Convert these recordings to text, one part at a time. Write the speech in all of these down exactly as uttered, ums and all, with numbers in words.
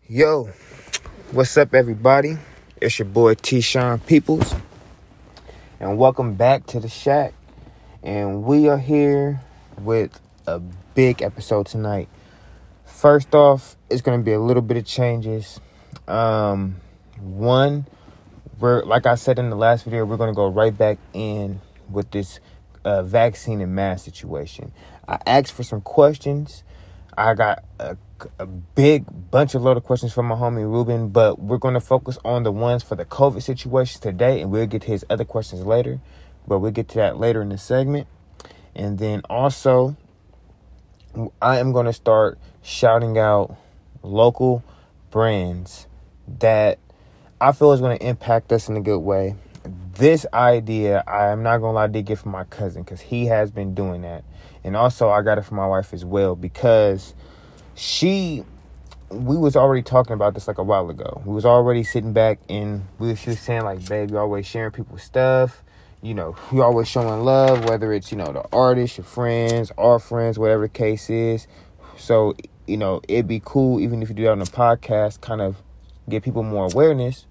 Yo, what's up, everybody? It's your boy T-Sean Peoples, and welcome back to the Shack. And we are here with a big episode tonight. First off, it's going to be a little bit of changes. Um, one, we're like I said in the last video, we're going to go right back in with this uh, vaccine and mask situation. I asked for some questions. I got a, a big bunch of load of questions from my homie Ruben, but we're going to focus on the ones for the COVID situation today, and we'll get to his other questions later, but we'll get to that later in the segment. And then also, I am going to start shouting out local brands that I feel is going to impact us in a good way. This idea, I'm not going to lie, I did get from my cousin because he has been doing that. And also, I got it from my wife as well because she, we was already talking about this like a while ago. We was already sitting back and we was just saying like, babe, you always sharing people's stuff. You know, you always showing love, whether it's, you know, the artists, your friends, our friends, whatever the case is. So, you know, it'd be cool, even if you do that on a podcast, kind of get people more awareness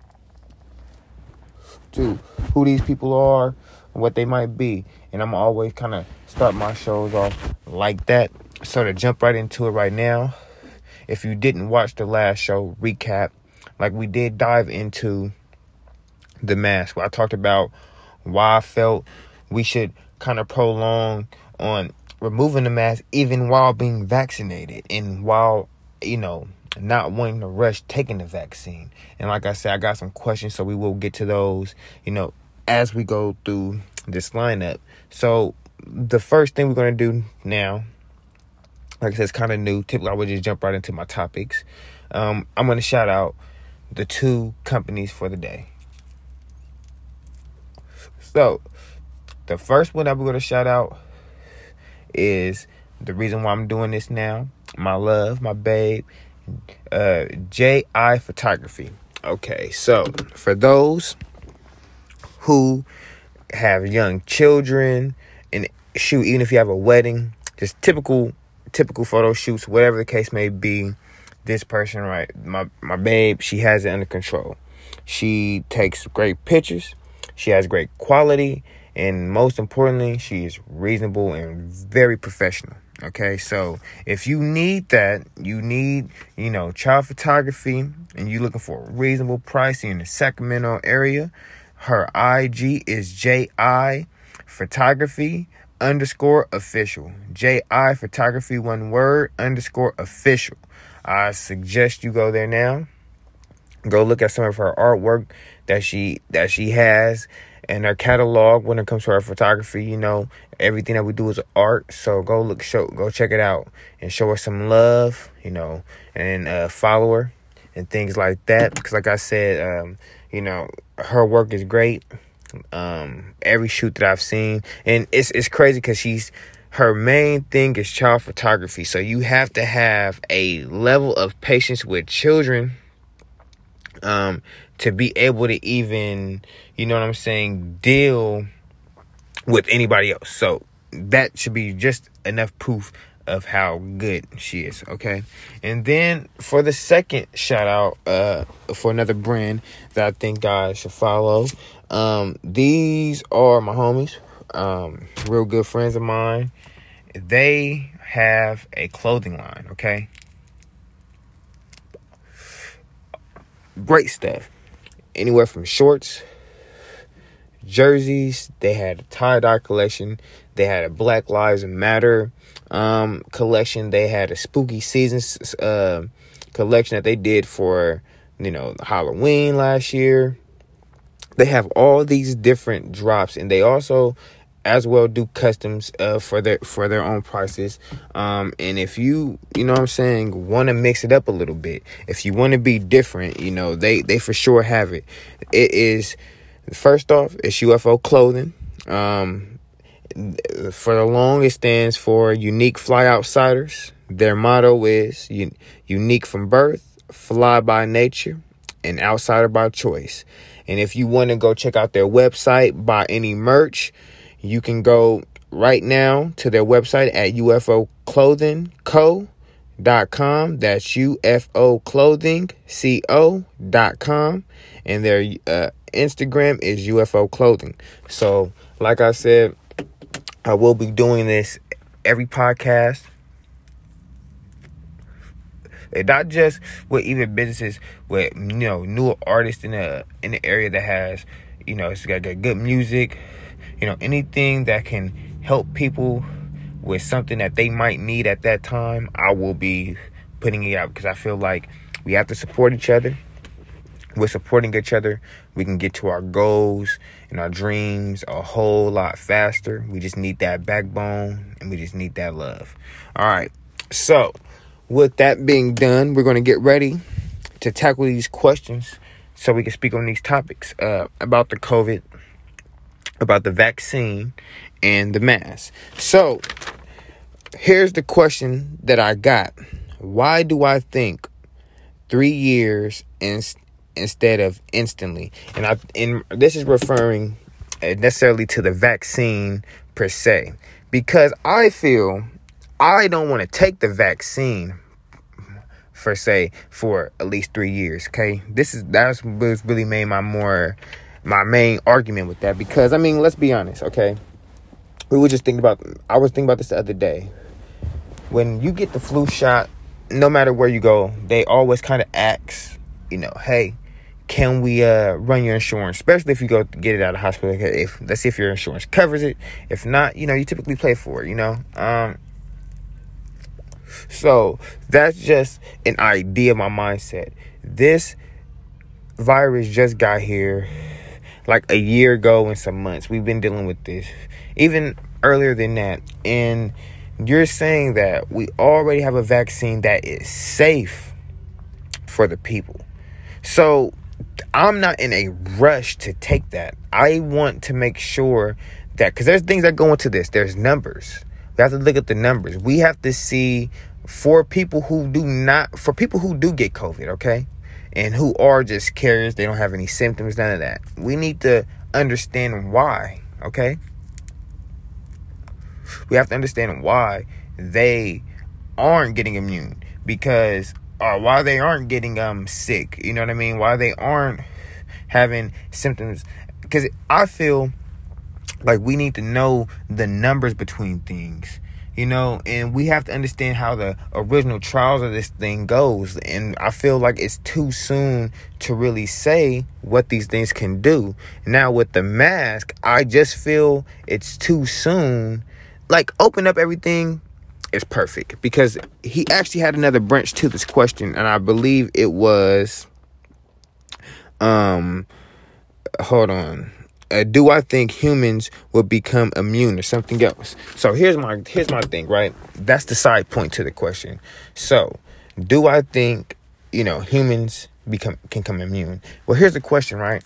to who these people are and what they might be. And I'm always kind of start my shows off like that. So to jump right into it right now, if you didn't watch the last show recap, like we did dive into the mask, where I talked about why I felt we should kind of prolong on removing the mask even while being vaccinated and while, you know, not wanting to rush taking the vaccine. And like I said, I got some questions, so we will get to those, you know, as we go through this lineup. So the first thing we're going to do now, like I said, it's kind of new. Typically, I would just jump right into my topics. Um, I'm going to shout out the two companies for the day. So the first one that we're going to shout out is the reason why I'm doing this now. My love, my babe, uh, J I Photography. Okay, so for those who have young children and shoot, even if you have a wedding, just typical typical photo shoots, whatever the case may be, this person, right, my my babe, she has it under control. She takes great pictures, she has great quality, and most importantly, she is reasonable and very professional. Okay, so if you need that, you need, you know, child photography, and you're looking for a reasonable price in the Sacramento area, her I G is J I Photography underscore official. J I Photography, one word, underscore official. I suggest you go there now. Go look at some of her artwork that she that she has and her catalog when it comes to her photography. You know, everything that we do is art. So go look, show, go check it out and show her some love, you know, and uh, follow her and things like that. Because like I said, um, you know, her work is great. Um, every shoot that I've seen, and it's it's crazy because she's her main thing is child photography. So you have to have a level of patience with children, um, to be able to even, you know what I'm saying, deal with anybody else. So that should be just enough proof of how good she is. Okay. And then for the second shout out, uh, for another brand that I think guys should follow. Um, these are my homies, um, real good friends of mine. They have a clothing line. Okay. Great stuff. Anywhere from shorts, jerseys. They had a tie-dye collection. They had a Black Lives Matter um, collection. They had a spooky seasons uh, collection that they did for, you know, Halloween last year. They have all these different drops, and they also as well do customs uh, for their for their own prices. Um, and if you, you know what I'm saying, want to mix it up a little bit, if you want to be different, you know, they, they for sure have it. It is, first off, it's U F O Clothing. Um, for the long, it stands for Unique Fly Outsiders. Their motto is un- unique from birth, fly by nature, and outsider by choice. And if you want to go check out their website, buy any merch, you can go right now to their website at U F O Clothing Co dot com. That's U F O Clothing Co dot com. And their uh, Instagram is U F O Clothing. So, like I said, I will be doing this every podcast. And not just with even businesses with, you know, newer artists in the in the area that has, you know, it's got, got good music, you know, anything that can help people with something that they might need at that time. I will be putting it out because I feel like we have to support each other. With supporting each other, we can get to our goals and our dreams a whole lot faster. We just need that backbone and we just need that love. All right. So, with that being done, we're going to get ready to tackle these questions so we can speak on these topics uh, about the COVID, about the vaccine, and the mask. So, here's the question that I got. Why do I think three years in, instead of instantly? And I, and this is referring necessarily to the vaccine per se. Because I feel I don't want to take the vaccine per se for at least three years. Okay, this is that's what's really made my more my main argument with that. Because I mean, let's be honest. Okay, we were just thinking about. I was thinking about this the other day. When you get the flu shot, no matter where you go, they always kind of ask, you know, hey, can we uh, run your insurance? Especially if you go to get it out of the hospital. If let's see if your insurance covers it. If not, you know, you typically pay for it. You know. Um, So that's just an idea, my mindset. This virus just got here like a year ago and some months. We've been dealing with this even earlier than that. And you're saying that we already have a vaccine that is safe for the people. So I'm not in a rush to take that. I want to make sure that, because there's things that go into this. There's numbers. We have to look at the numbers. We have to see for people who do not, for people who do get COVID, okay, and who are just carriers, they don't have any symptoms, none of that. We need to understand why, okay? We have to understand why they aren't getting immune, because, or why they aren't getting um sick, you know what I mean? Why they aren't having symptoms, because I feel like we need to know the numbers between things, you know, and we have to understand how the original trials of this thing goes. And I feel like it's too soon to really say what these things can do. Now with the mask, I just feel it's too soon. Like, open up everything is perfect, because he actually had another branch to this question, and I believe it was, um, hold on. Uh, do I think humans will become immune or something else? So here's my here's my thing, right? That's the side point to the question. So, do I think, you know, humans become can become immune? Well, here's the question, right?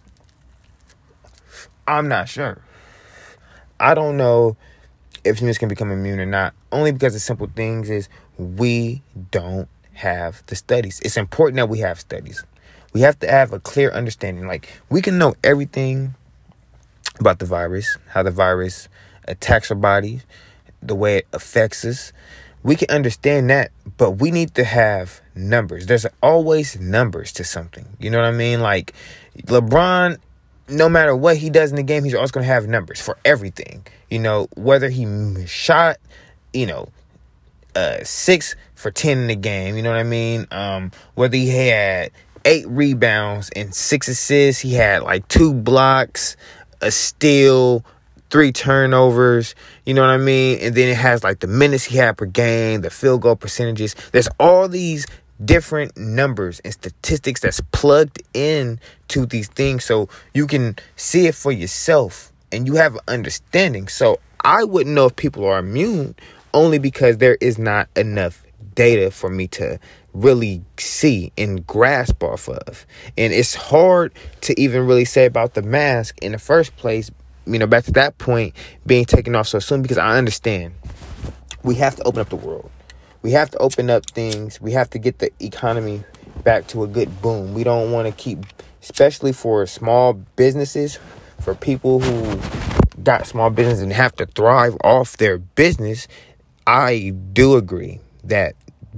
I'm not sure. I don't know if humans can become immune or not. Only because the simple things is we don't have the studies. It's important that we have studies. We have to have a clear understanding. Like, we can know everything about the virus, how the virus attacks our bodies, the way it affects us. We can understand that, but we need to have numbers. There's always numbers to something. You know what I mean? Like, LeBron, no matter what he does in the game, he's always going to have numbers for everything. You know, whether he shot, you know, uh, six for ten in the game, you know what I mean? Um, whether he had eight rebounds and six assists, he had like two blocks, a steal, three turnovers, you know what I mean? And then it has like the minutes he had per game, the field goal percentages. There's all these different numbers and statistics that's plugged in to these things, so you can see it for yourself and you have an understanding. So I wouldn't know if people are immune, only because there is not enough data for me to really see and grasp off of. And it's hard to even really say about the mask in the first place, you know, back to that point, being taken off so soon, because I understand we have to open up the world. We have to open up things. We have to get the economy back to a good boom. We don't want to keep, especially for small businesses, for people who got small business and have to thrive off their business. I do agree that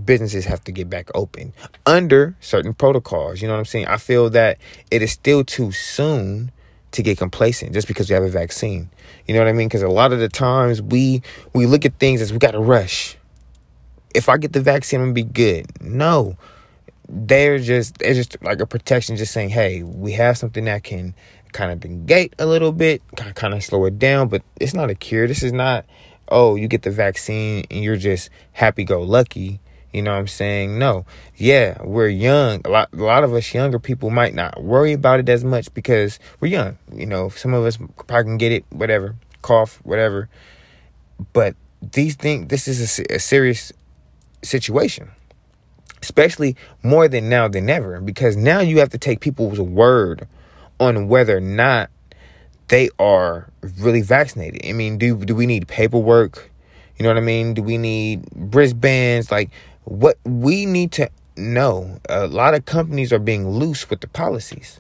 businesses have to get back open under certain protocols. You know what I'm saying? I feel that it is still too soon to get complacent just because we have a vaccine. You know what I mean? Because a lot of the times we we look at things as we got to rush. If I get the vaccine, I'm going to be good. No. They're just, it's just like a protection, just saying, hey, we have something that can kind of negate a little bit, kind of slow it down, but it's not a cure. This is not, oh, you get the vaccine and you're just happy-go-lucky. You know what I'm saying? No. Yeah, we're young. A lot, a lot of us younger people might not worry about it as much because we're young. You know, some of us probably can get it, whatever, cough, whatever. But these things, this is a, a serious situation, especially more than now than ever, because now you have to take people's word on whether or not they are really vaccinated. I mean, do do we need paperwork? You know what I mean? Do we need wristbands? Like, what we need to know, a lot of companies are being loose with the policies.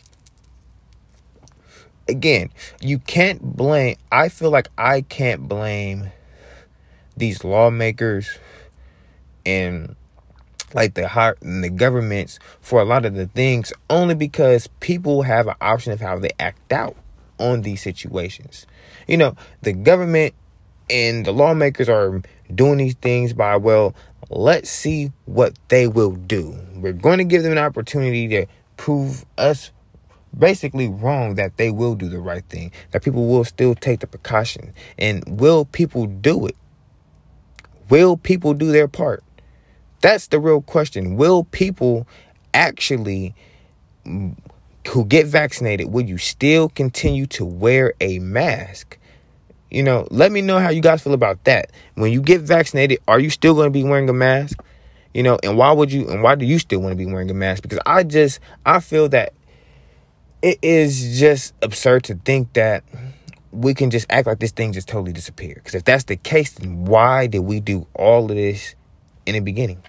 Again, you can't blame, I feel like I can't blame these lawmakers and like the high, and the governments for a lot of the things, only because people have an option of how they act out on these situations. You know, the government and the lawmakers are doing these things by, well, let's see what they will do. We're going to give them an opportunity to prove us basically wrong, that they will do the right thing, that people will still take the precaution. And will people do it? Will people do their part? That's the real question. Will people actually, who get vaccinated, will you still continue to wear a mask? You know, let me know how you guys feel about that. When you get vaccinated, are you still going to be wearing a mask? You know, and why would you, and why do you still want to be wearing a mask? Because I just, I feel that it is just absurd to think that we can just act like this thing just totally disappeared. Because if that's the case, then why did we do all of this in the beginning?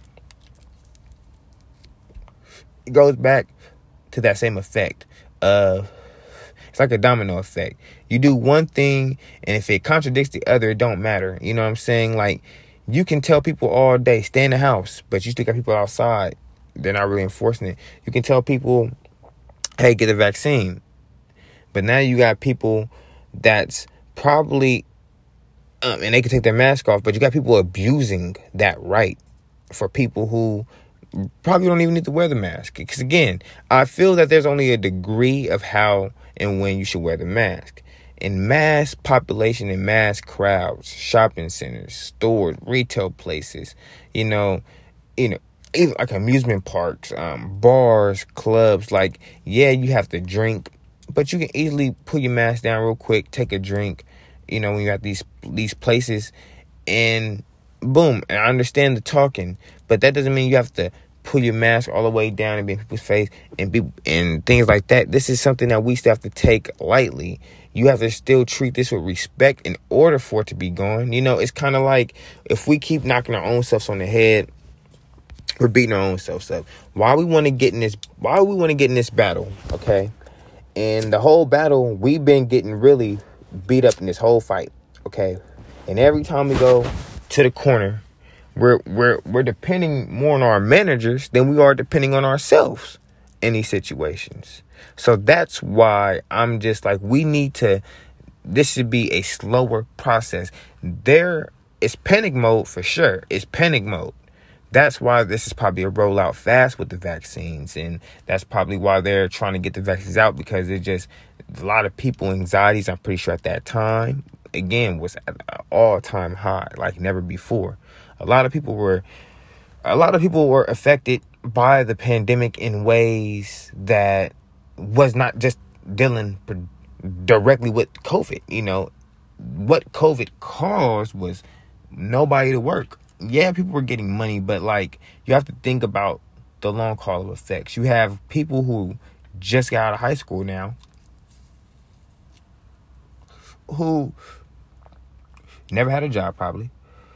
It goes back to that same effect of, it's like a domino effect. You do one thing, and if it contradicts the other, it don't matter. You know what I'm saying? Like, you can tell people all day, stay in the house, but you still got people outside. They're not really enforcing it. You can tell people, hey, get a vaccine. But now you got people that's probably, um, and they can take their mask off, but you got people abusing that right for people who probably don't even need to wear the mask. Because again, I feel that there's only a degree of how and when you should wear the mask. In mass population, in mass crowds, shopping centers, stores, retail places, you know, you know, even like amusement parks, um, bars, clubs, like, yeah, you have to drink, but you can easily put your mask down real quick, take a drink, you know, when you're at these these places, and boom. And I understand the talking, but that doesn't mean you have to pull your mask all the way down and be in people's face and be and things like that. This is something that we still have to take lightly. You have to still treat this with respect in order for it to be gone. You know, it's kind of like if we keep knocking our own selves on the head, we're beating our own selves up. Why we want to get in this? Why we want to get in this battle? Okay, and the whole battle, we've been getting really beat up in this whole fight. Okay, and every time we go to the corner, we're we're we're depending more on our managers than we are depending on ourselves in these situations. So that's why I'm just like, we need to. This should be a slower process. There is panic mode for sure. It's panic mode. That's why this is probably a rollout fast with the vaccines. And that's probably why they're trying to get the vaccines out, because it just, a lot of people anxieties, I'm pretty sure at that time, again, was at an all-time high, like never before. A lot of people were, a lot of people were affected by the pandemic in ways that was not just dealing directly with COVID. You know, what COVID caused was nobody to work. Yeah, people were getting money, but like, you have to think about the long haul of effects. You have people who just got out of high school now, who never had a job probably,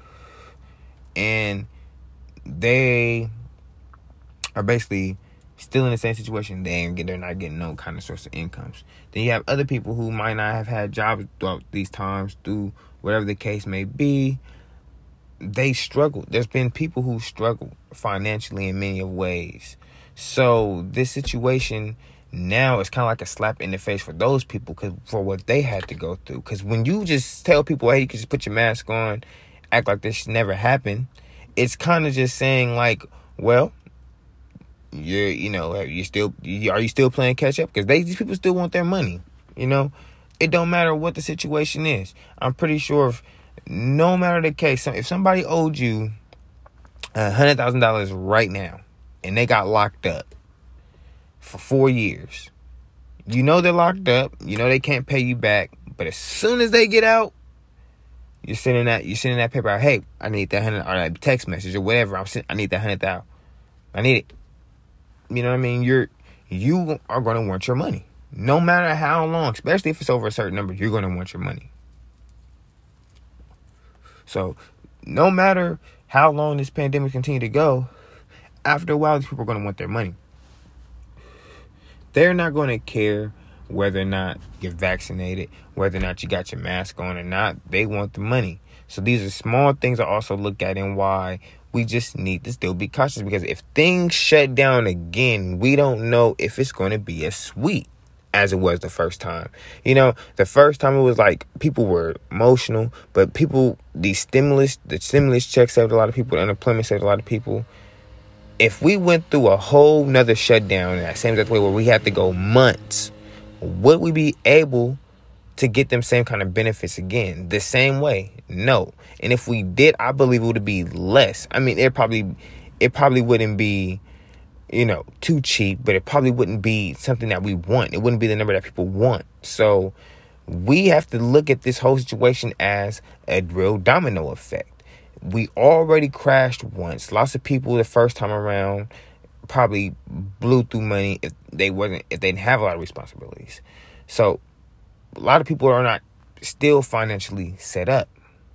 and they are basically still in the same situation. They ain't get, they're not getting no kind of source of incomes. Then you have other people who might not have had jobs throughout these times, through whatever the case may be. they struggle. There's been people who struggle financially in many of ways. So this situation now is kind of like a slap in the face for those people, cause for what they had to go through. Because when you just tell people, hey, you can just put your mask on, act like this never happened, it's kind of just saying like, well, you're, you know, you still, are you still playing catch up? Because they, these people still want their money. You know, it don't matter what the situation is. I'm pretty sure if no matter the case, if somebody owed you a hundred thousand dollars right now and they got locked up for four years, you know they're locked up. You know they can't pay you back. But as soon as they get out, you're sending that you're sending that paper out. Hey, I need that hundred, or that text message or whatever. I'm sending, I need that hundred thousand. I need it. You know what I mean? You're you are going to want your money, no matter how long. Especially if it's over a certain number, you're going to want your money. So, no matter how long this pandemic continue to go, after a while, these people are going to want their money. They're not going to care whether or not you're vaccinated, whether or not you got your mask on or not. They want the money. So these are small things I also look at and why we just need to still be cautious. Because if things shut down again, we don't know if it's going to be as sweet as it was the first time. You know, the first time it was like people were emotional, but people, the stimulus, the stimulus check saved a lot of people. The unemployment saved a lot of people. If we went through a whole nother shutdown in that same way where we had to go months, would we be able to get them same kind of benefits again the same way? No. And if we did, I believe it would be less. I mean, it probably it probably wouldn't be, you know, too cheap, but it probably wouldn't be something that we want. It wouldn't be the number that people want. So we have to look at this whole situation as a real domino effect. We already crashed once. Lots of people the first time around probably blew through money if they wasn't if they didn't have a lot of responsibilities. So a lot of people are not still financially set up.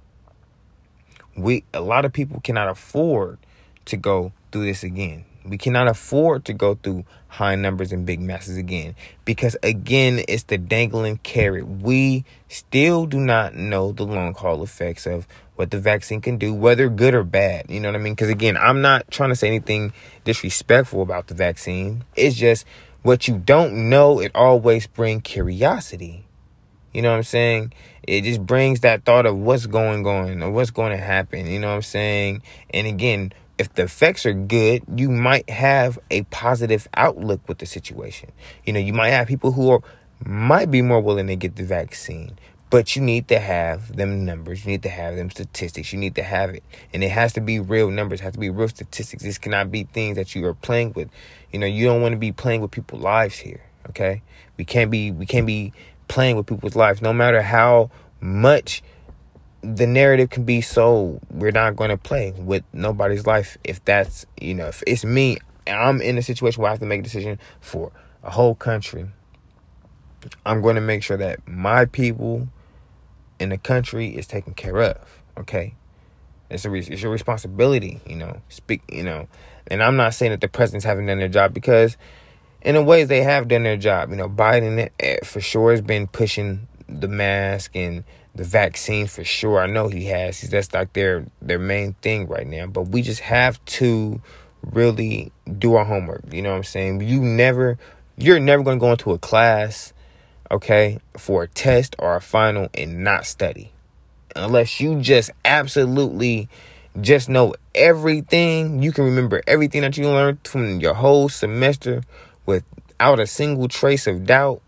We a lot of people cannot afford to go through this again. We cannot afford to go through high numbers and big masses again. Because, again, it's the dangling carrot. We still do not know the long haul effects of what the vaccine can do, whether good or bad. You know what I mean? Because, again, I'm not trying to say anything disrespectful about the vaccine. It's just what you don't know, it always brings curiosity. You know what I'm saying? It just brings that thought of what's going on or what's going to happen. You know what I'm saying? And, again, if the effects are good, you might have a positive outlook with the situation. You know, you might have people who are might be more willing to get the vaccine, but you need to have them numbers. You need to have them statistics. You need to have it. And it has to be real numbers. It has to be real statistics. This cannot be things that you are playing with. You know, you don't want to be playing with people's lives here. Okay? We can't be we can't be playing with people's lives, no matter how much the narrative can be sold. We're not going to play with nobody's life. If that's, you know, if it's me, I'm in a situation where I have to make a decision for a whole country, I'm going to make sure that my people in the country is taken care of. Okay, it's a it's your responsibility. You know, speak. You know, and I'm not saying that the presidents haven't done their job, because in a ways they have done their job. You know, Biden for sure has been pushing the mask and the vaccine for sure. I know he has. That's like their their main thing right now. But we just have to really do our homework. You know what I'm saying? You never, you're never going to go into a class, okay, for a test or a final and not study. Unless you just absolutely just know everything. You can remember everything that you learned from your whole semester without a single trace of doubt.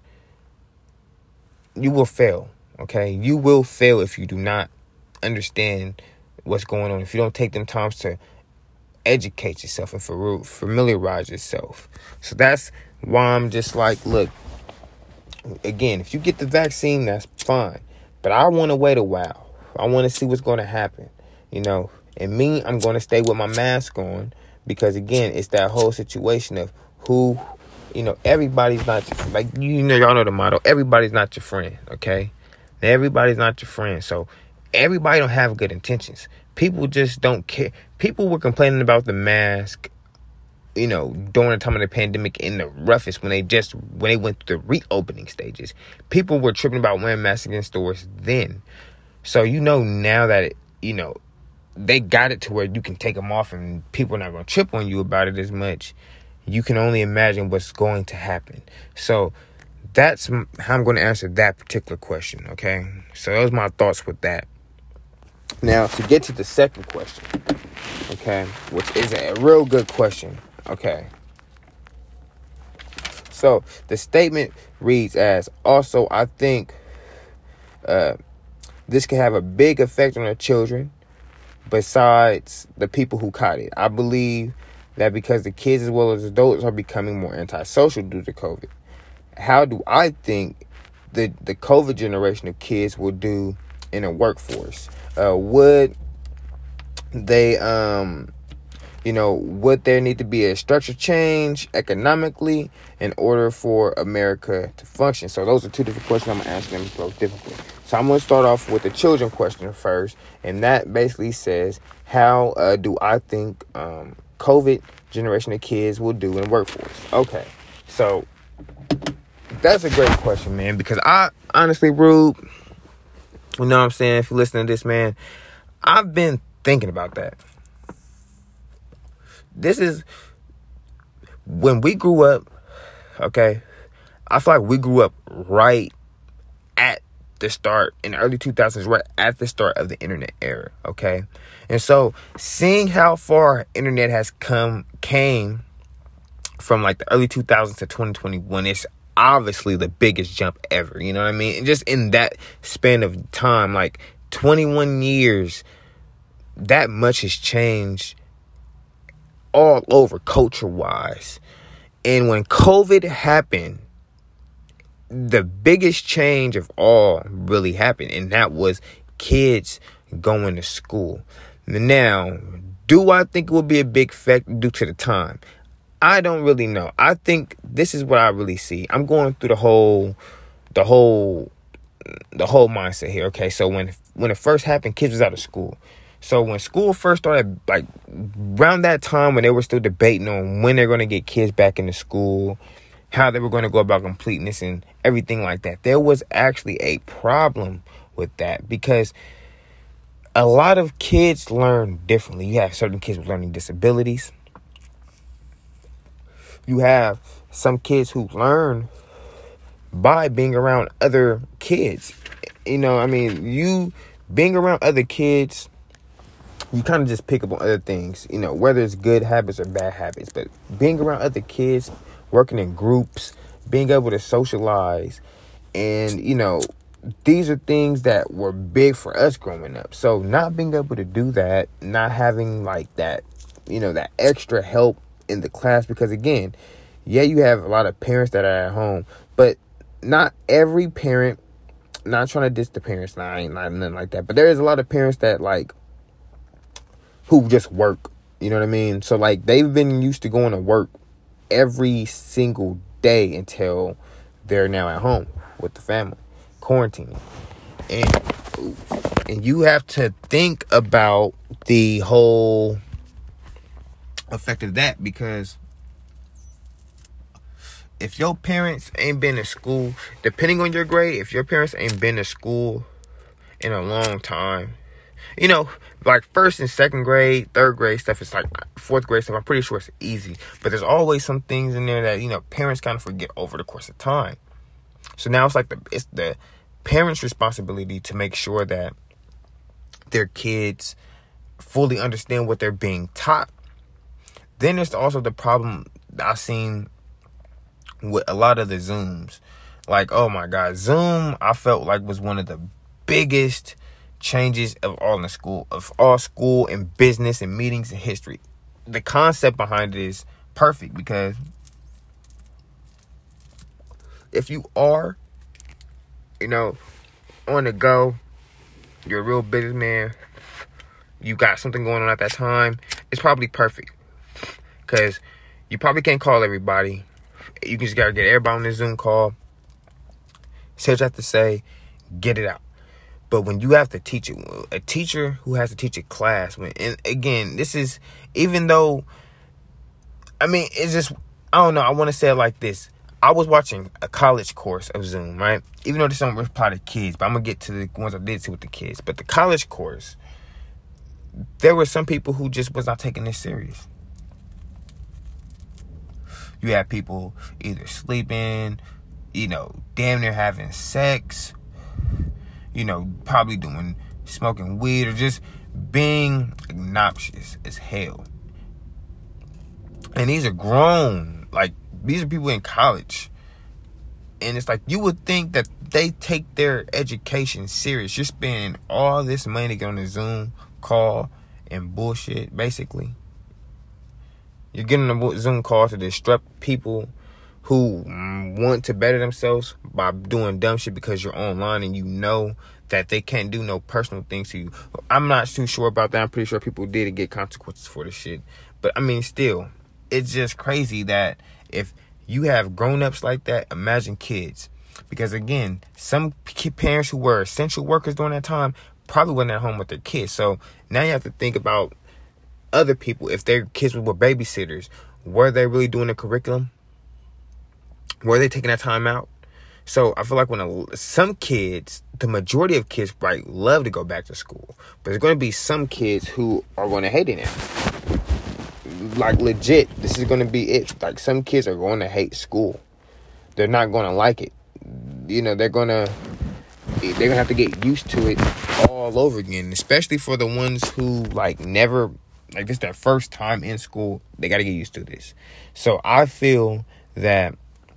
You will fail. Okay, you will fail if you do not understand what's going on. If you don't take them times to educate yourself and for familiarize yourself. So that's why I'm just like, look, again, if you get the vaccine, that's fine. But I want to wait a while. I want to see what's going to happen. You know, and me, I'm going to stay with my mask on because, again, it's that whole situation of who, you know, everybody's not, like, you know, y'all know the motto, everybody's not your friend, okay? Everybody's not your friend. So everybody don't have good intentions. People just don't care. People were complaining about the mask, you know, during the time of the pandemic in the roughest when they just, when they went through the reopening stages. People were tripping about wearing masks in stores then. So, you know, now that, it, you know, they got it to where you can take them off and people are not going to trip on you about it as much. You can only imagine what's going to happen. So that's how I'm going to answer that particular question, okay? So those are my thoughts with that. Now, to get to the second question, okay, which is a real good question, okay. So the statement reads as, also, I think uh, this can have a big effect on the children besides the people who caught it. I believe that because the kids as well as adults are becoming more antisocial due to COVID. How do I think the, the COVID generation of kids will do in a workforce? Uh, would they, um, you know, would there need to be a structure change economically in order for America to function? So those are two different questions. I'm going to answer them both differently. So I'm going to start off with the children question first. And that basically says, how uh, do I think um, COVID generation of kids will do in the workforce? Okay, so that's a great question, man, because I honestly, Rube, you know what I'm saying? If you listen to this, man, I've been thinking about that. This is when we grew up, okay? I feel like we grew up right at the start, in the early two thousands, right at the start of the internet era, okay? And so seeing how far internet has come, came from like the early two thousands to twenty twenty-one, it's obviously the biggest jump ever, you know what I mean? And just in that span of time, like twenty-one years, that much has changed all over culture-wise. And when COVID happened, the biggest change of all really happened, and that was kids going to school. Now, do I think it will be a big effect due to the time? I don't really know. I think this is what I really see. I'm going through the whole, the whole, the whole mindset here. Okay, so when when it first happened, kids was out of school. So when school first started, like around that time when they were still debating on when they're going to get kids back into school, how they were going to go about completing this and everything like that, there was actually a problem with that because a lot of kids learn differently. You have certain kids with learning disabilities. You have some kids who learn by being around other kids. You know, I mean, you being around other kids, you kind of just pick up on other things, you know, whether it's good habits or bad habits. But being around other kids, working in groups, being able to socialize, and, you know, these are things that were big for us growing up. So not being able to do that, not having like that, you know, that extra help in the class, because again, yeah, you have a lot of parents that are at home, but not every parent, not trying to diss the parents, nah, I ain't not nothing like that, but there is a lot of parents that like, who just work, you know what I mean? So like, they've been used to going to work every single day until they're now at home with the family, quarantining. And, and you have to think about the whole effect of that, because if your parents ain't been to school, depending on your grade, if your parents ain't been to school in a long time, you know, like first and second grade, third grade stuff, it's like fourth grade stuff, I'm pretty sure it's easy. But there's always some things in there that, you know, parents kind of forget over the course of time. So now it's like the it's the parents' responsibility to make sure that their kids fully understand what they're being taught. Then there's also the problem I've seen with a lot of the Zooms. Like, oh my God, Zoom, I felt like was one of the biggest changes of all in the school, of all school and business and meetings and history. The concept behind it is perfect, because if you are, you know, on the go, you're a real businessman, you got something going on at that time, it's probably perfect. Because you probably can't call everybody. You just got to get everybody on the Zoom call, say what you have to say, get it out. But when you have to teach it, a teacher who has to teach a class, when, and again, this is, even though, I mean, it's just, I don't know, I want to say it like this. I was watching a college course of Zoom, right? Even though this don't apply to kids, but I'm going to get to the ones I did see with the kids. But the college course, there were some people who just was not taking this serious. You have people either sleeping, you know, damn near having sex, you know, probably doing, smoking weed, or just being obnoxious as hell. And these are grown, like, these are people in college. And it's like, you would think that they take their education serious. You're spending all this money to get on a Zoom call and bullshit, basically. You're getting a Zoom call to disrupt people who want to better themselves by doing dumb shit because you're online and you know that they can't do no personal things to you. I'm not too sure about that. I'm pretty sure people did get consequences for this shit. But, I mean, still, it's just crazy that if you have grown-ups like that, imagine kids. Because, again, some parents who were essential workers during that time probably wasn't at home with their kids. So now you have to think about other people. If their kids were babysitters, were they really doing the curriculum? Were they taking that time out? So I feel like when a, some kids, the majority of kids, right, love to go back to school. But there's going to be some kids who are going to hate it now. Like, legit, this is going to be it. Like, some kids are going to hate school. They're not going to like it. You know, they're going to, they're going to have to get used to it all over again. Especially for the ones who, like, never, like, this is their first time in school. They got to get used to this. So I feel that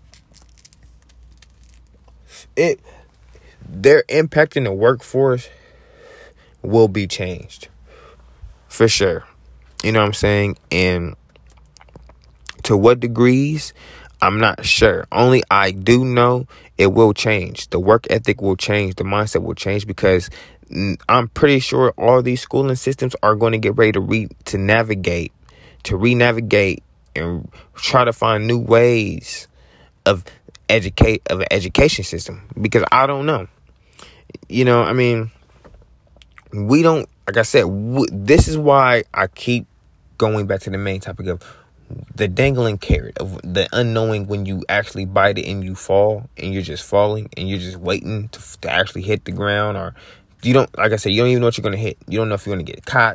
it, their impact in the workforce will be changed. For sure. You know what I'm saying? And to what degrees, I'm not sure. Only I do know it will change. The work ethic will change. The mindset will change, because I'm pretty sure all these schooling systems are going to get ready to re to navigate, to re-navigate and try to find new ways of educate of an education system. Because I don't know. You know, I mean, we don't, like I said, w- this is why I keep going back to the main topic of the dangling carrot, of the unknowing when you actually bite it and you fall and you're just falling and you're just waiting to, to actually hit the ground. Or you don't, like I said, you don't even know what you're going to hit. You don't know if you're going to get caught.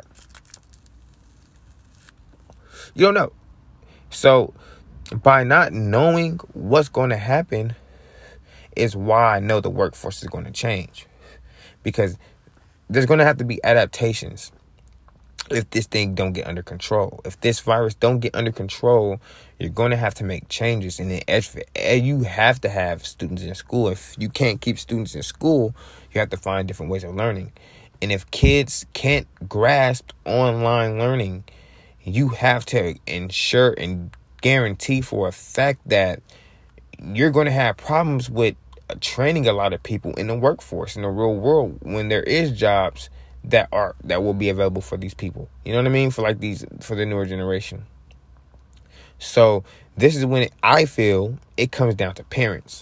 You don't know. So by not knowing what's going to happen is why I know the workforce is going to change. Because there's going to have to be adaptations if this thing don't get under control. If this virus don't get under control, you're going to have to make changes. And then you have to have students in school. If you can't keep students in school, you have to find different ways of learning. And if kids can't grasp online learning, you have to ensure and guarantee for a fact that you're going to have problems with training a lot of people in the workforce, in the real world, when there is jobs that are that will be available for these people. You know what I mean? For like these, for the newer generation. So this is when it, I feel it comes down to parents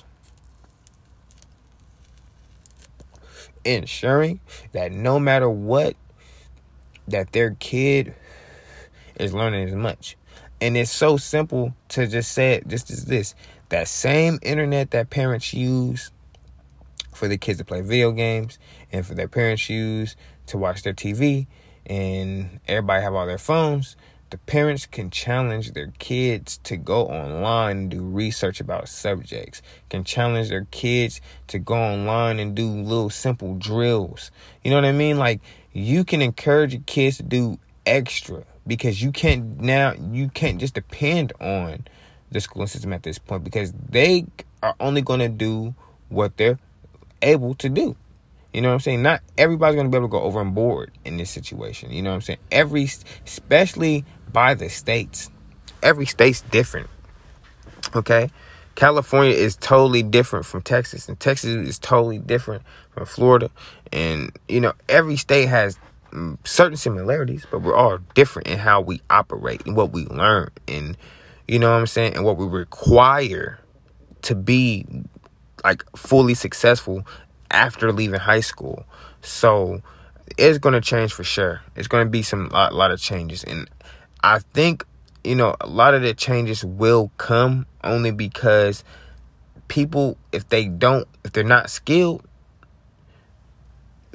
ensuring that no matter what, that their kid is learning as much. And it's so simple to just say it just as this. That same internet that parents use for the kids to play video games and for their parents use to watch their T V and everybody have all their phones, the parents can challenge their kids to go online and do research about subjects, can challenge their kids to go online and do little simple drills. You know what I mean? Like, you can encourage your kids to do extra, because you can't now, you can't just depend on the schooling system at this point, because they are only going to do what they're able to do. You know what I'm saying? Not everybody's going to be able to go over and board in this situation. You know what I'm saying? Every, especially by the states, every state's different. Okay? California is totally different from Texas, and Texas is totally different from Florida. And, you know, every state has certain similarities, but we're all different in how we operate and what we learn, and you know what I'm saying, and what we require to be like fully successful after leaving high school. So it's going to change for sure. It's going to be some lot, lot of changes, and I think, you know, a lot of the changes will come only because people, if they don't, if they're not skilled,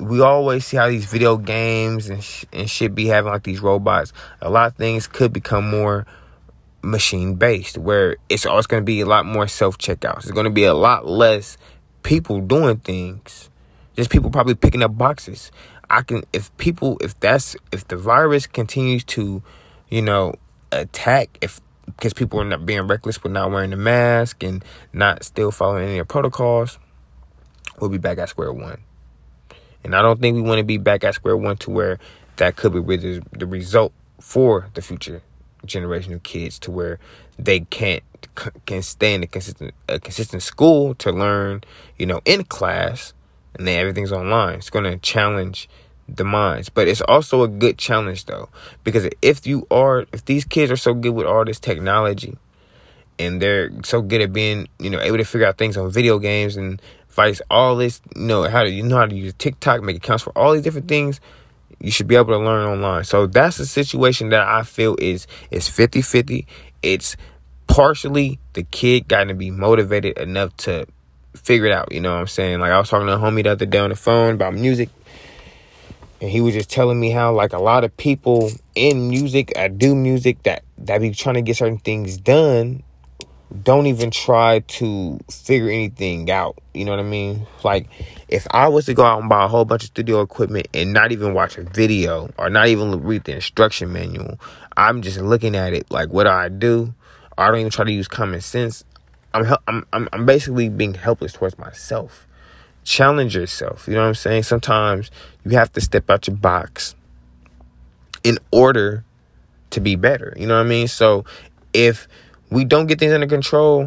we always see how these video games and, sh- and shit be having like these robots. A lot of things could become more machine based, where it's always going to be a lot more self checkouts. It's going to be a lot less people doing things. Just people probably picking up boxes. I can, if people, if that's, if the virus continues to, you know, attack, if, because people are not being reckless with not wearing the mask and not still following any of the protocols, we'll be back at square one. And I don't think we want to be back at square one to where that could be the, the result for the future generation of kids, to where they can't can stay in a consistent a consistent school to learn, you know, in class, and then everything's online. It's going to challenge the minds, but it's also a good challenge though, because if you are if these kids are so good with all this technology, and they're so good at being, you know, able to figure out things on video games and Vice, all this, you know, how to, you know how to use TikTok, make accounts for all these different things, you should be able to learn online. So that's a situation that I feel is is fifty-fifty. It's partially the kid got to be motivated enough to figure it out. You know what I'm saying? Like, I was talking to a homie the other day on the phone about music, and he was just telling me how, like, a lot of people in music, I do music, that, that be trying to get certain things done, don't even try to figure anything out. You know what I mean? Like, if I was to go out and buy a whole bunch of studio equipment and not even watch a video or not even read the instruction manual, I'm just looking at it like, what do I do? Or I don't even try to use common sense. I'm I'm I'm, I'm basically being helpless towards myself. Challenge yourself. You know what I'm saying? Sometimes you have to step out your box in order to be better. You know what I mean? So if we don't get things under control,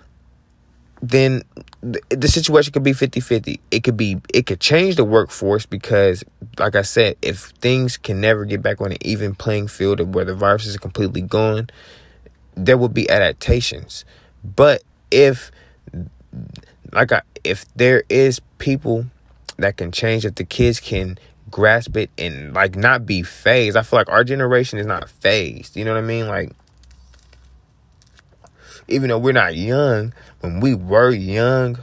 then the, the situation could be fifty-fifty. It could be, it could change the workforce because, like I said, if things can never get back on an even playing field of where the virus is completely gone, there will be adaptations. But if, like I, if there is people that can change, if the kids can grasp it and like not be phased, I feel like our generation is not phased. You know what I mean? Like, even though we're not young, when we were young,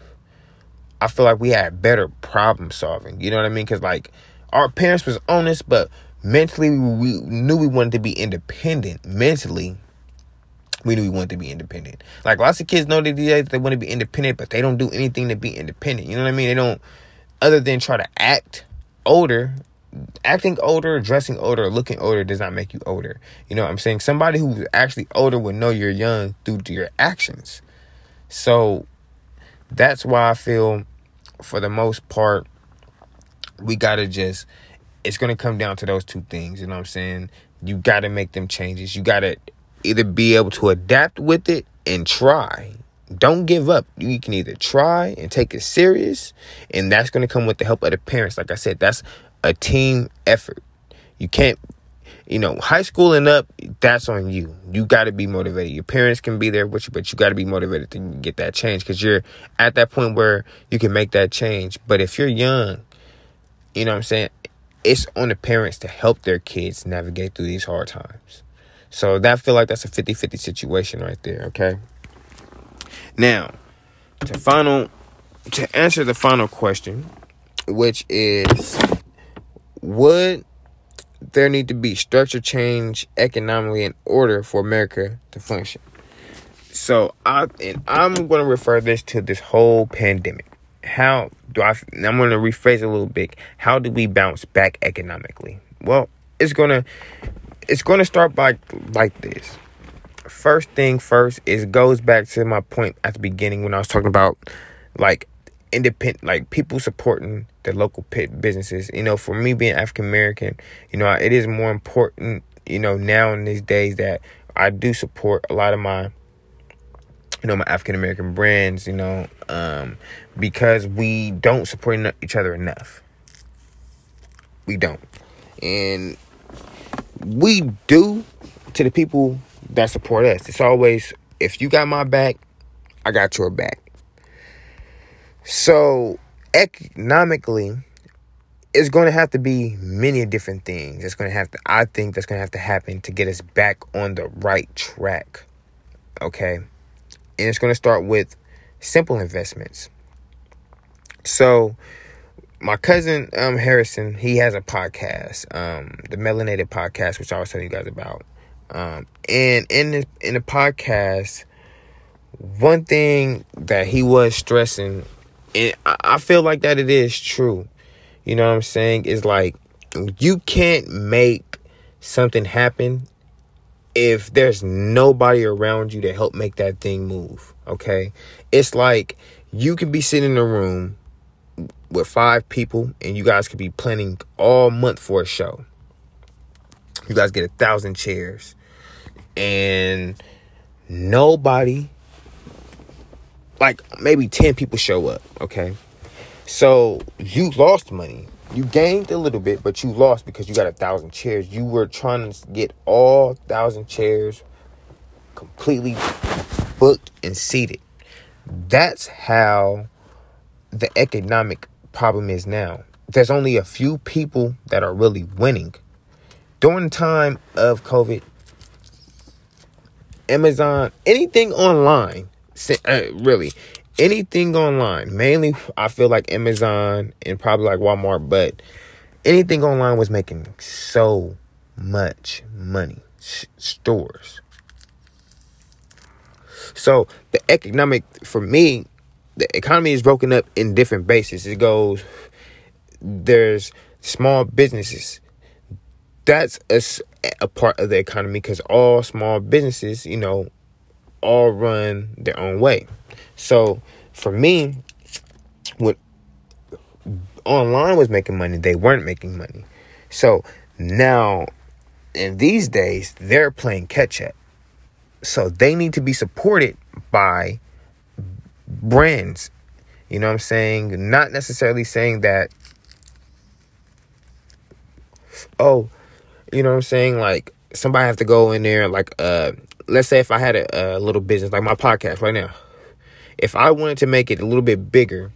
I feel like we had better problem solving. You know what I mean? Because, like, our parents was honest, but mentally we knew we wanted to be independent. Mentally, we knew we wanted to be independent. Like, lots of kids know that they want to be independent, but they don't do anything to be independent. You know what I mean? They don't, other than try to act older. Acting older, dressing older, looking older does not make you older. You know what I'm saying? Somebody who's actually older would know you're young through to your actions. So that's why I feel, for the most part, we got to just, it's going to come down to those two things. You know what I'm saying? You got to make them changes. You got to either be able to adapt with it and try. Don't give up. You can either try and take it serious, and that's going to come with the help of the parents. Like I said, that's a team effort. You can't, you know, high school and up, that's on you. You got to be motivated. Your parents can be there with you, but you got to be motivated to get that change, because you're at that point where you can make that change. But if you're young, you know what I'm saying, it's on the parents to help their kids navigate through these hard times. So that, I feel like that's a fifty-fifty situation right there, okay? Now, to final, to answer the final question, which is, would there need to be structure change economically in order for America to function? So I and I'm going to refer this to this whole pandemic. How do I? I'm going to rephrase it a little bit. How do we bounce back economically? Well, it's gonna it's going to start by like this. First thing first, it goes back to my point at the beginning when I was talking about like independent, like people supporting the local pit businesses. You know, for me being African American, you know, it is more important, you know, now in these days that I do support a lot of my, you know, my African American brands, you know, um, because we don't support each other enough. We don't. And we do to the people that support us. It's always, if you got my back, I got your back. So economically, it's going to have to be many different things. It's going to have to, I think that's going to have to happen to get us back on the right track. Okay. And it's going to start with simple investments. So my cousin um Harrison, he has a podcast, um, the Melanated Podcast, which I was telling you guys about. Um, and in the in the podcast, one thing that he was stressing, and I feel like that it is true, you know what I'm saying, is like, you can't make something happen if there's nobody around you to help make that thing move, okay? It's like you could be sitting in a room with five people and you guys could be planning all month for a show. You guys get a thousand chairs and nobody, like maybe ten people show up, okay? So you lost money. You gained a little bit, but you lost because you got a thousand chairs. You were trying to get all thousand chairs completely booked and seated. That's how the economic problem is now. There's only a few people that are really winning. During the time of COVID, Amazon, anything online, uh, really, anything online, mainly I feel like Amazon and probably like Walmart, but anything online was making so much money. S- stores. So the economic, for me, the economy is broken up in different bases. It goes, there's small businesses. That's a, a part of the economy because all small businesses, you know, all run their own way. So for me, when online was making money, they weren't making money. So now, in these days, they're playing catch up. So they need to be supported by brands. You know what I'm saying? Not necessarily saying that, oh, you know what I'm saying? Like, somebody have to go in there, like, uh, let's say if I had a, a little business, like my podcast right now. If I wanted to make it a little bit bigger,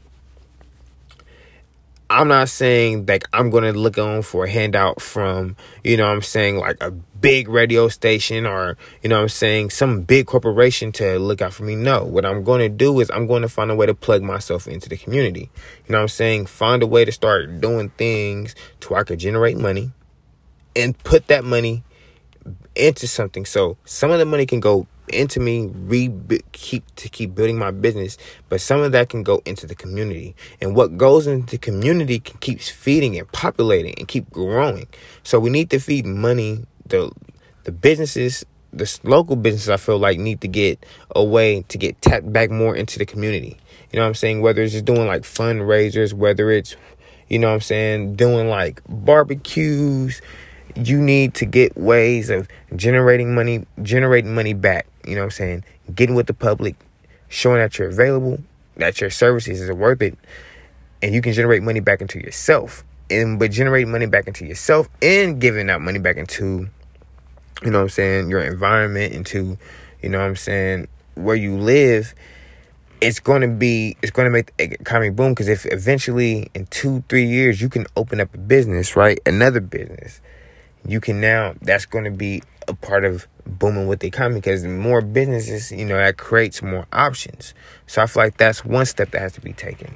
I'm not saying like I'm going to look on for a handout from, you know what I'm saying, like a big radio station or, you know what I'm saying, some big corporation to look out for me. No, what I'm going to do is I'm going to find a way to plug myself into the community. You know what I'm saying? Find a way to start doing things to where I could generate money and put that money into something. So some of the money can go into me re keep to keep building my business, but some of that can go into the community, and what goes into the community can keeps feeding and populating and keep growing. So we need to feed money. The the businesses, the local businesses, I feel like need to get a way to get tapped back more into the community. You know what I'm saying? Whether it's just doing like fundraisers, whether it's, you know what I'm saying, doing like barbecues. You need to get ways of generating money, generating money back. You know what I'm saying? Getting with the public, showing that you're available, that your services is worth it, and you can generate money back into yourself. And but generating money back into yourself and giving that money back into, you know what I'm saying, your environment, into, you know what I'm saying, where you live, it's going to be, it's going to make the economy boom. Because if eventually in two, three years, you can open up a business, right? Another business. You can now, that's going to be a part of booming with the economy, because more businesses, you know, that creates more options. So I feel like that's one step that has to be taken.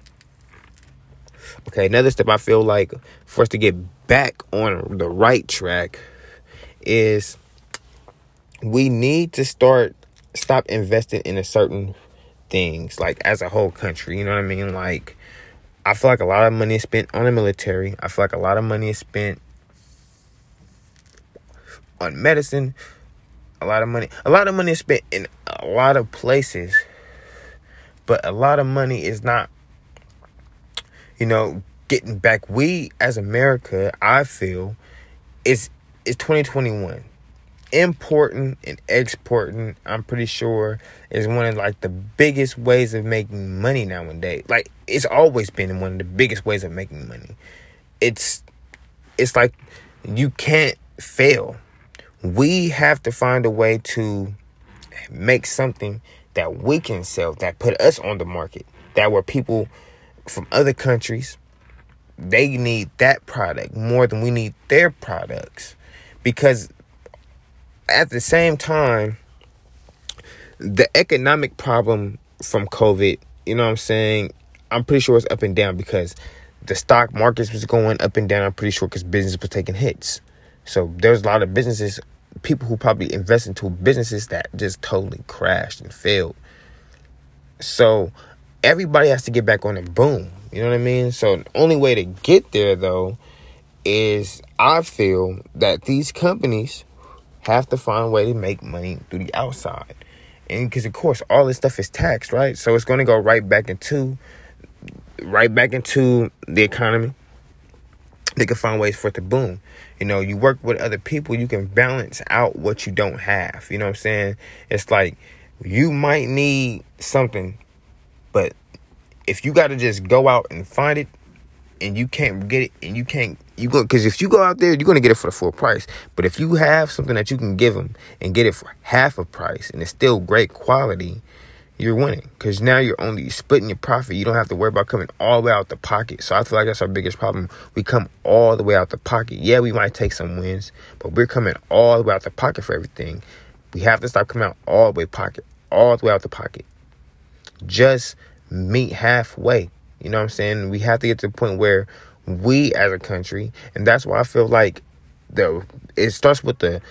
Okay, another step I feel like for us to get back on the right track is we need to start, stop investing in a certain things, like as a whole country, you know what I mean? Like, I feel like a lot of money is spent on the military. I feel like a lot of money is spent on medicine. A lot of money, a lot of money is spent in a lot of places, but a lot of money is not, you know, getting back. We as America, I feel, is is twenty twenty-one. Importing and exporting, I'm pretty sure, is one of like the biggest ways of making money nowadays. Like, it's always been one of the biggest ways of making money. It's it's like you can't fail. We have to find a way to make something that we can sell, that put us on the market, that where people from other countries, they need that product more than we need their products. Because at the same time, the economic problem from COVID, you know what I'm saying, I'm pretty sure it's up and down, because the stock markets was going up and down, I'm pretty sure, because business was taking hits. So there's a lot of businesses, people who probably invest into businesses that just totally crashed and failed. So everybody has to get back on the boom. You know what I mean? So the only way to get there, though, is I feel that these companies have to find a way to make money through the outside. And because, of course, all this stuff is taxed, right? So it's going to go right back into right back into the economy. They can find ways for it to boom. You know, you work with other people, you can balance out what you don't have. You know what I'm saying? It's like you might need something, but if you got to just go out and find it and you can't get it and you can't, you go, because if you go out there, you're going to get it for the full price. But if you have something that you can give them and get it for half a price and it's still great quality, you're winning, because now you're only splitting your profit. You don't have to worry about coming all the way out the pocket. So I feel like that's our biggest problem. We come all the way out the pocket. Yeah, we might take some wins, but we're coming all the way out the pocket for everything. We have to stop coming out all the way pocket, all the way out the pocket. Just meet halfway. You know what I'm saying? We have to get to the point where we as a country, and that's why I feel like the it starts with the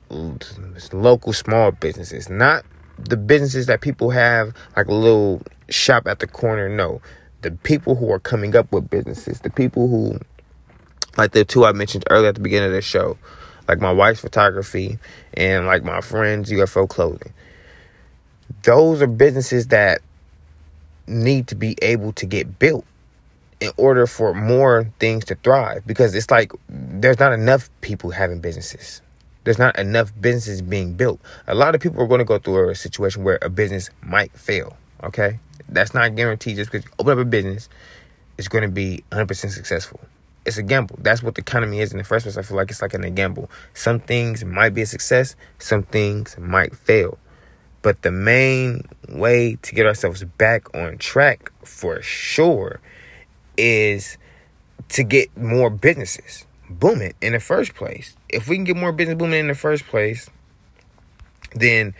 local small businesses, not the businesses that people have like a little shop at the corner. No, the people who are coming up with businesses, the people who, like the two I mentioned earlier at the beginning of the show, like my wife's photography and like my friend's U F O clothing. Those are businesses that need to be able to get built in order for more things to thrive, because it's like there's not enough people having businesses. There's not enough businesses being built. A lot of people are going to go through a situation where a business might fail, okay? That's not guaranteed. Just because you open up a business, it's going to be one hundred percent successful. It's a gamble. That's what the economy is in the first place. I feel like it's like a gamble. Some things might be a success. Some things might fail. But the main way to get ourselves back on track for sure is to get more businesses booming in the first place. If we can get more business booming in the first place, then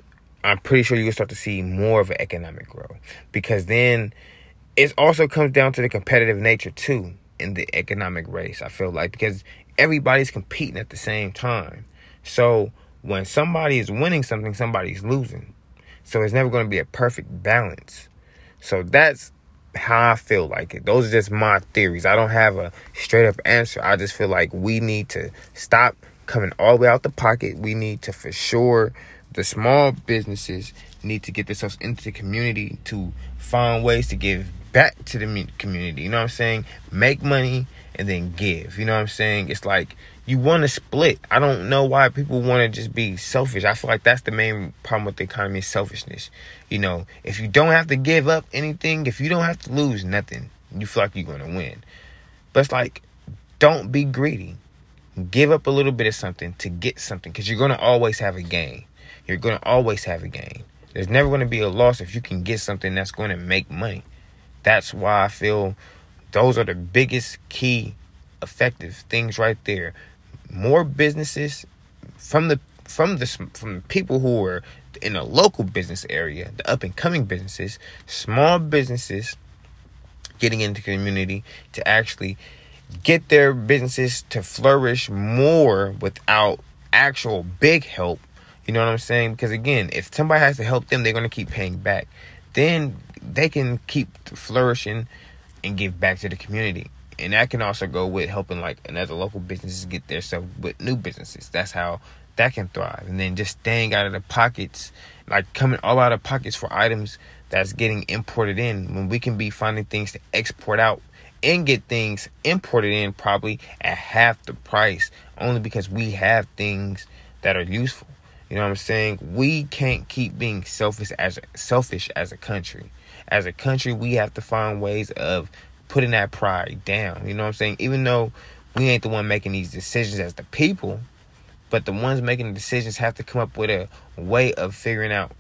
I'm pretty sure you'll start to see more of an economic growth. Because then it also comes down to the competitive nature too in the economic race, I feel like, because everybody's competing at the same time. So when somebody is winning something, somebody's losing. So it's never going to be a perfect balance. So that's how I feel like it. Those are just my theories. I don't have a straight up answer. I just feel like we need to stop coming all the way out the pocket. We need to, for sure, the small businesses need to get themselves into the community to find ways to give back to the community. You know what I'm saying? Make money and then give. You know what I'm saying? It's like you want to split. I don't know why people want to just be selfish. I feel like that's the main problem with the economy is selfishness. You know, if you don't have to give up anything, if you don't have to lose nothing, you feel like you're going to win. But it's like, don't be greedy. Give up a little bit of something to get something, because you're going to always have a gain. You're going to always have a gain. There's never going to be a loss if you can get something that's going to make money. That's why I feel those are the biggest key effective things right there. More businesses from the from the from the people who are in the local business area, the up and coming businesses, small businesses getting into the community to actually get their businesses to flourish more without actual big help. You know what I'm saying? Because again, if somebody has to help them, they're going to keep paying back. Then they can keep flourishing and give back to the community. And that can also go with helping like another local businesses get their stuff with new businesses. That's how that can thrive. And then just staying out of the pockets, like coming all out of pockets for items that's getting imported in, when we can be finding things to export out and get things imported in probably at half the price, only because we have things that are useful. You know what I'm saying? We can't keep being selfish as a, selfish as a country. As a country, we have to find ways of putting that pride down. You know what I'm saying? Even though we ain't the one making these decisions as the people, but the ones making the decisions have to come up with a way of figuring out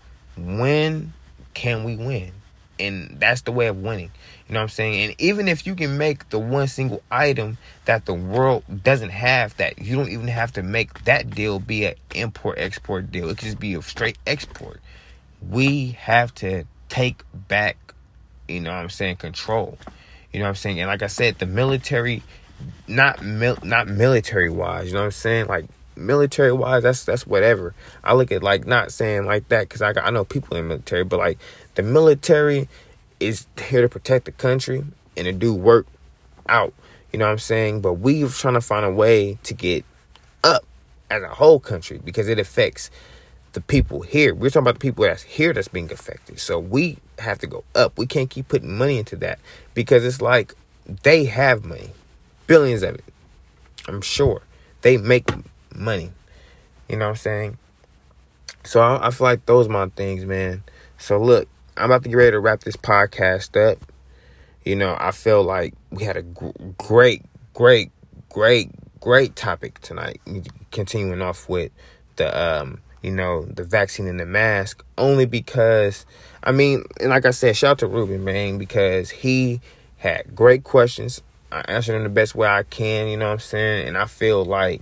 when can we win. And that's the way of winning. You know what I'm saying? And even if you can make the one single item that the world doesn't have, that you don't even have to make that deal be an import-export deal. It could just be a straight export. We have to take back, you know what I'm saying, control. You know what I'm saying? And like I said, the military, not mil- not military wise, you know what I'm saying? Like military wise, that's that's whatever. I look at like not saying like that because I I know people in the military, but like the military is here to protect the country and to do work out. You know what I'm saying? But we're trying to find a way to get up as a whole country because it affects the people here. We're talking about the people that's here that's being affected. So we have to go up. We can't keep putting money into that because it's like they have money, billions of it. I'm sure they make money. You know what I'm saying? So I, I feel like those are my things, man. So look, I'm about to get ready to wrap this podcast up. You know, I feel like we had a gr- great, great, great, great topic tonight. Continuing off with the, um, you know, the vaccine and the mask. Only because, I mean, and like I said, shout out to Ruben, man, because he had great questions. I answered them the best way I can, you know what I'm saying? And I feel like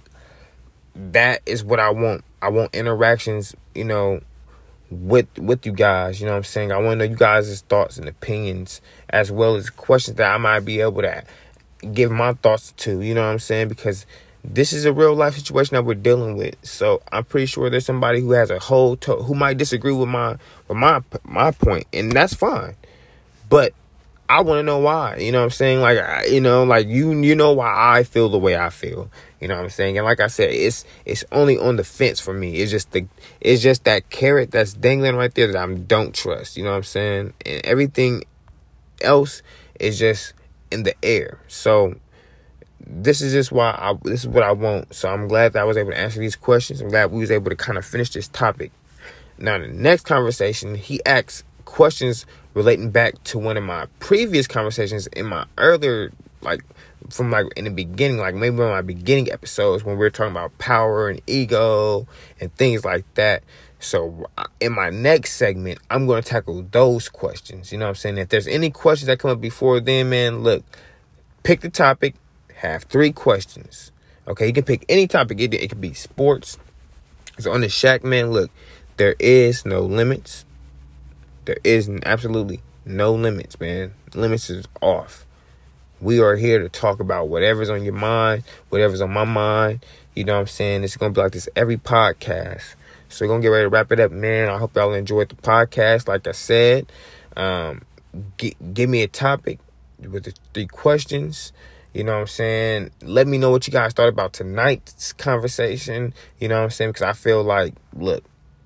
that is what I want. I want interactions, you know, with with you guys, you know what I'm saying? I want to know you guys' thoughts and opinions as well as questions that I might be able to give my thoughts to, you know what I'm saying? Because this is a real life situation that we're dealing with. So I'm pretty sure there's somebody who has a whole to- who might disagree with my with my my point, and that's fine. But I want to know why, you know what I'm saying? Like, I, you know, like you, you know why I feel the way I feel, you know what I'm saying? And like I said, it's, it's only on the fence for me. It's just the, it's just that carrot that's dangling right there that I don't trust, you know what I'm saying? And everything else is just in the air. So this is just why I, this is what I want. So I'm glad that I was able to answer these questions. I'm glad we was able to kind of finish this topic. Now, the next conversation, he asks questions relating back to one of my previous conversations in my earlier, like, from, like, in the beginning, like, maybe one of my beginning episodes when we were talking about power and ego and things like that. So, in my next segment, I'm going to tackle those questions. You know what I'm saying? If there's any questions that come up before then, man, look, pick the topic, have three questions. Okay, you can pick any topic. It, it could be sports. So, on the Shaq, man, look, there is no limits. There is absolutely no limits, man. Limits is off. We are here to talk about whatever's on your mind, whatever's on my mind. You know what I'm saying? It's going to be like this every podcast. So we're going to get ready to wrap it up, man. I hope y'all enjoyed the podcast. Like I said, um, g- give me a topic with the three questions. You know what I'm saying? Let me know what you guys thought about tonight's conversation. You know what I'm saying? Because I feel like, look,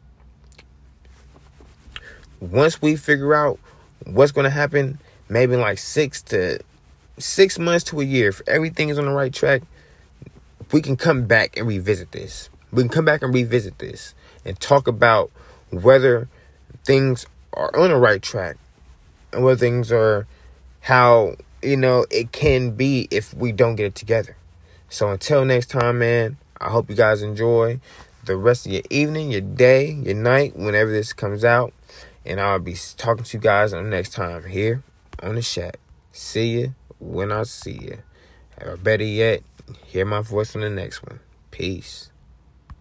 once we figure out what's going to happen, maybe in like six to six months to a year, if everything is on the right track, we can come back and revisit this. We can come back and revisit this and talk about whether things are on the right track and whether things are how, you know, it can be if we don't get it together. So until next time, man, I hope you guys enjoy the rest of your evening, your day, your night, whenever this comes out. And I'll be talking to you guys on the next time here on the Shack. See you when I see you. Or better yet, hear my voice on the next one. Peace.